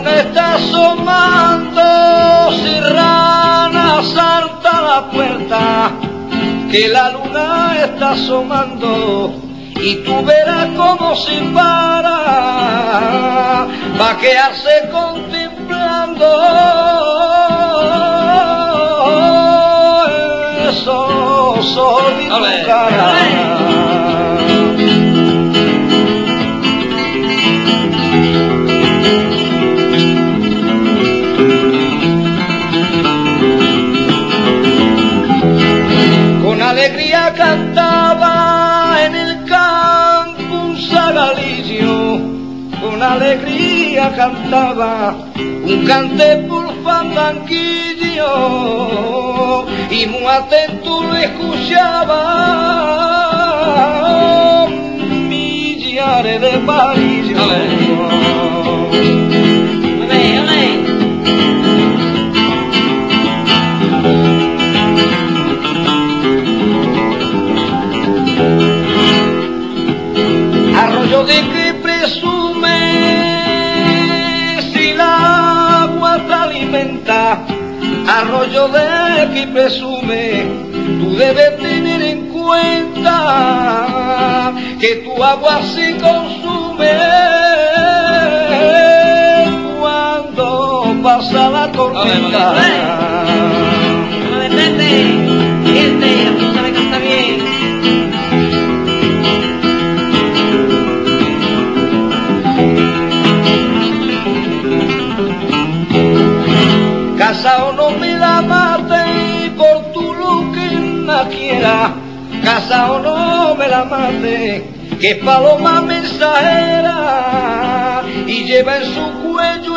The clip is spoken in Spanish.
está asomando, Serrana, salta a la puerta, que la luna está asomando, y tú verás cómo se para, va a quedarse contemplando esos ojos y tu cara. Con alegría cantaba en el campo un zagalicio, con alegría cantaba un cante por fandanquillo, y muy atento lo escuchaba millares de palillos. Arroyo de que presume si el agua te alimenta, arroyo de que presume, tú debes tener en cuenta que tu agua se consume cuando pasa la tormenta. Casao no me la mate por tu lo que la quiera, casao no me la mate, que es paloma mensajera y lleva en su cuello